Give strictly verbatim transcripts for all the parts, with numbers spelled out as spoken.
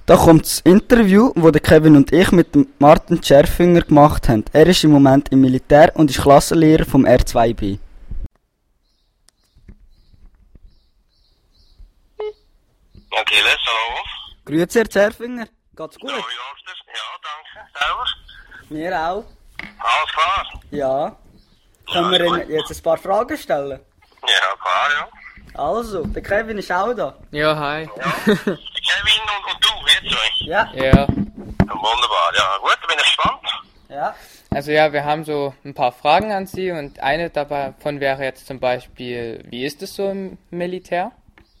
Da kommt das Interview, das der Kevin und ich mit dem Martin Scherfinger gemacht haben. Er ist im Moment im Militär und ist Klassenlehrer vom R zwei B. Okay, Les, hallo. Grüezi, Herr Scherfinger. Geht's gut? Ja, wie läuft es? Ja, danke. Selber? Mir auch. Alles klar? Ja. Können wir Ihnen jetzt ein paar Fragen stellen? Ja, klar, ja. Also, der Kevin ist auch da. Ja, hi. Ja. Kevin und, und du, wir zwei. Ja. Ja. Wunderbar, ja. Gut, dann bin ich gespannt. Ja. Also ja, wir haben so ein paar Fragen an Sie und eine davon wäre jetzt zum Beispiel, wie ist es so im Militär?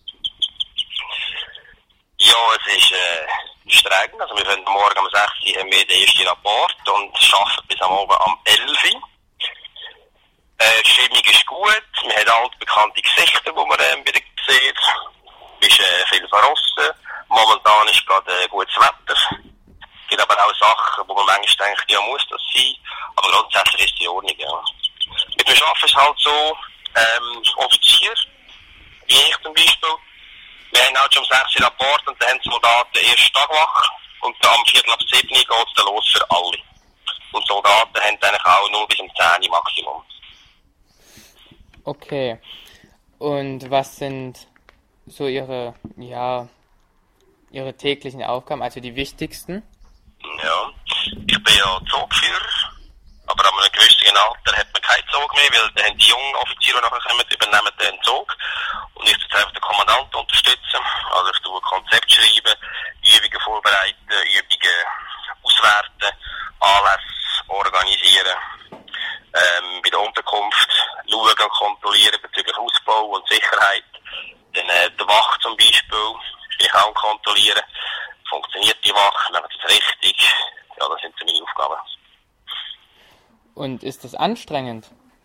Ja, es ist äh, streng. Also wir fangen morgen um sechs Uhr haben wir den ersten Rapport und arbeiten bis am Abend am elf Uhr. Äh, die Stimmung ist gut. Wir haben altbekannte Gesichter, die man äh, wieder sieht. Es ist äh, viel verrossen. Momentan ist gerade äh, gutes Wetter. Es gibt aber auch Sachen, wo man manchmal denkt, ja, muss das sein. Aber grundsätzlich ist die in Ordnung, ja. Mit dem Arbeiten ist halt so, ähm, Offizier, wie ich zum Beispiel. Wir haben halt schon um sechs Uhr Rapport und dann haben die Soldaten den ersten Tag wach. Und am Viertel ab sieben Uhr geht es dann los für alle. Und die Soldaten haben eigentlich auch nur bis um zehn Uhr Maximum. Okay. Und was sind so Ihre, ja, Ihre täglichen Aufgaben, also die wichtigsten? Ja, ich bin ja Zugführer, aber an einem gewissen Alter hat man keinen Zug mehr, weil dann haben die jungen Offiziere, die nachher kommen, übernehmen den Zug. Und ich tue einfach den Kommandanten unterstützen. Also ich tue ein Konzept schreiben, Übungen vorbereiten, Übungen auswerten, Anlässe organisieren, ähm, bei der Unterkunft schauen und kontrollieren bezüglich Ausbau und Sicherheit. Dann äh, der Wache zum Beispiel, bin ich auch kontrollieren. Funktioniert die Wache, machen das richtig? Ja, das sind so meine Aufgaben. Und ist das anstrengend?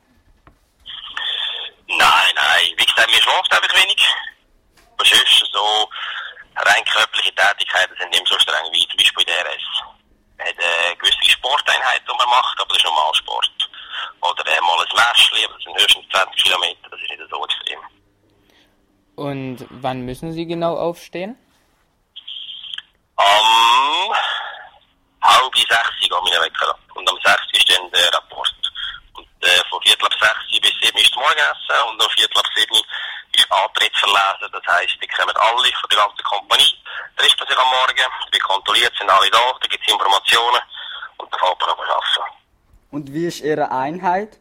Nein, nein. Wie gesagt, mir schlaft einfach wenig. Aber sonst so rein körperliche Tätigkeiten sind nicht so streng wie zum Beispiel in der R S. Man hat eine gewisse Sporteinheit, die man macht, aber das ist Normalsport. Oder äh, mal ein Märschli, aber das sind höchstens zwanzig Kilometer, das ist nicht so extrem. Und wann müssen Sie genau aufstehen? Am halb sechs geht mein Wecker ab. Und am sechs ist dann der Rapport. Und äh, von Viertel ab sechs bis sieben ist das Morgenessen und um Viertel ab sieben ist Antritt verlesen. Das heisst, die kommen alle von der ganzen Kompanie, trifft man sich am Morgen, wird kontrolliert, sind alle da, da gibt es Informationen und dann fällt man aber arbeiten. Und wie ist Ihre Einheit?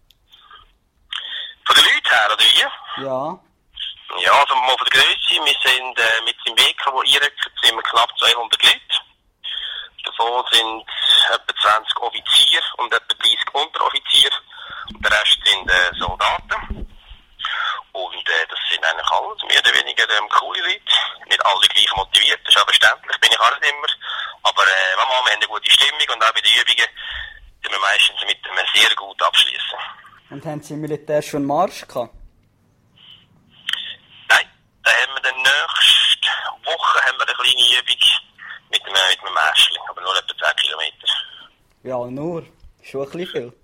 Von den Leuten her, oder wie? Ja. Ja, also mal von der Grösse, wir sind äh, mit dem Weg, wo einrückt, sind wir knapp zweihundert Leute. Davon sind etwa zwanzig Offiziere und etwa dreißig Unteroffiziere. Und der Rest sind äh, Soldaten. Und äh, das sind eigentlich alles mehr oder weniger ähm, coole Leute. Nicht alle gleich motiviert, das ist auch verständlich, bin ich auch nicht immer. Aber äh, wir haben eine gute Stimmung und auch bei den Übungen sind wir meistens mit einem sehr gut abschließen. Und haben Sie im Militär schon Marsch gehabt? Nein, da haben wir dann nächste Woche haben wir eine kleine Übung mit einem, mit einem Mäschchen, aber nur etwa zehn Kilometer. Ja, nur. Schon ein bisschen viel.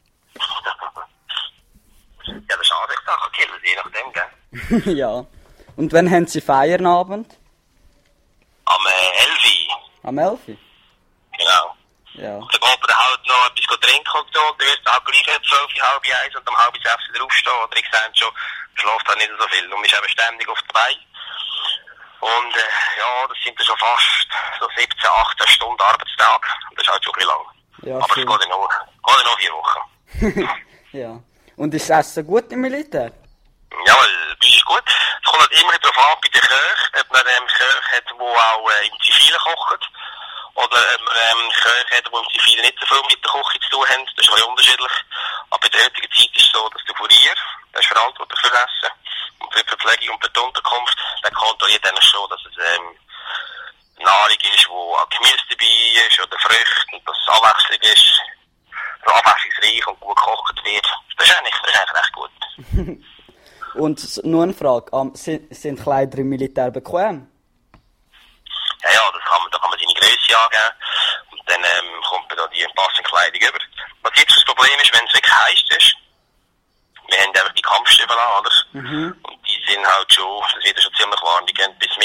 Ja, das ist auch echt Sache killen, je nachdem, gell? Ja. Und wann haben Sie Feierabend? Am äh, elf Uhr. Am elf Uhr? Genau. Ja. Dann geht man dann halt noch etwas trinken und so, und dann wird es auch gleich zwölf Uhr, halb eins und um halb sechs wieder aufstehen. Oder ich sage schon, schläft halt nicht so viel. Und man ist eben ständig auf der Beine. Und äh, ja, das sind dann schon fast so siebzehn, achtzehn Stunden Arbeitstag. Und das ist halt schon ein bisschen lang. Ja, aber schön. es geht ja noch, geht ja noch vier Wochen. Ja. Und ist das Essen gut im Militär? Ja, weil das ist gut. Es kommt halt immer darauf an, bei den Köchen, ob man einen Köch hat, der auch äh, im Zivilen kocht. Oder ob man einen Köch hat, der im Zivilen nicht so viel mit der Küche zu tun hat. Das ist halt unterschiedlich. Aber bei der heutigen Zeit ist es so, dass der Kurier, der ist verantwortlich für das Essen und für die Verpflegung und für die Unterkunft, der kontrolliert dann schon, dass es ähm, Nahrung ist, wo auch Gemüse dabei ist oder Früchte und dass es Abwechslung ist, so abwechslungsreich und gut gekocht wird. Das ist eigentlich, das ist eigentlich recht gut. Und nur eine Frage, ähm, sind, sind Kleider im Militär bequem? Ja, ja, das kann man, da kann man seine Grösse angeben und dann ähm, kommt man da die passende Kleidung über. Was jetzt das Problem ist, wenn es wirklich heiß ist, wir haben einfach die Kampfstiefel an, oder? Mhm. Und die sind halt schon, das wird schon ziemlich warm, die gehen bis Mitte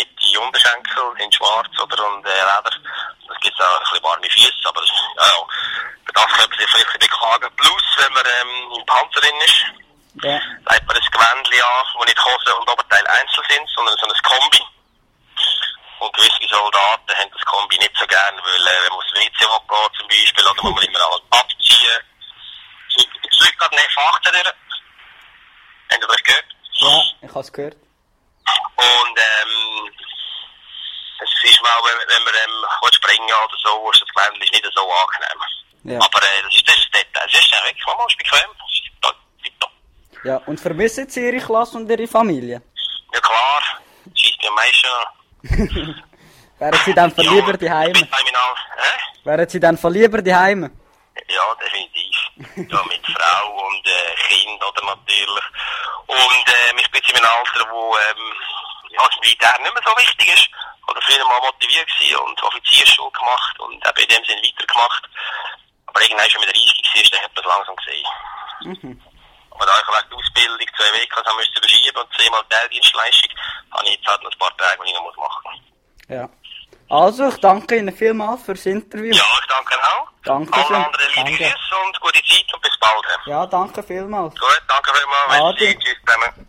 Hundeschenkel in schwarz, oder, und äh, Leder. Das gibt auch ein bisschen warme Füße, aber das, ja, ja, für das könnte man sich vielleicht ein bisschen beklagen. Plus, wenn man ähm, im Panzer drin ist, Ja. legt man ein Gewändchen an, wo nicht Hose und Oberteil einzeln sind, sondern so ein Kombi. Und gewisse Soldaten haben das Kombi nicht so gern, weil äh, wenn man aufs W C geht zum Beispiel, oder muss man immer alles abziehen. Ich fliege gerade nicht Fachten durch. Habt ihr das gehört? Ja, ich habe es gehört. Und ähm, es ist mal, wenn, wenn man ähm, springen oder so, ist das Gewändchen nicht so angenehm. Ja. Aber äh, das ist das Detail. Es ist ja wirklich mal bequem. Es ist tipptopp. Ja, und vermissen Sie Ihre Klasse und Ihre Familie? Ja klar, schießt mir am meisten an. Wären Sie dann verlieber die Heime? Hä? Wären Sie dann verlieber die Heime? Ja, definitiv. Ja, mit Frau und äh, Kind, oder natürlich. Und ähm, ich bin jetzt in einem Alter, wo ähm, ja, das Militär nicht mehr so wichtig ist. Oder früher mal motiviert gewesen und Offiziersschule gemacht und eben in dem Sinne weitergemacht. Aber irgendwann schon mit dreißig gewesen, dann hat man es langsam gesehen. Mhm. Aber da ich wegen der Ausbildung zwei W Ks haben müssen verschieben und zehnmal Teildienstleistung, habe ich jetzt halt noch ein paar Tage, die ich noch machen muss. Ja. Also, ich danke Ihnen vielmals fürs Interview. Ja, ich danke auch. Dankeschön. Alle anderen liebe Danke. Grüße und gute Zeit und bis bald. Ja, danke vielmals. Gut, danke vielmals. Ade. Tschüss zusammen.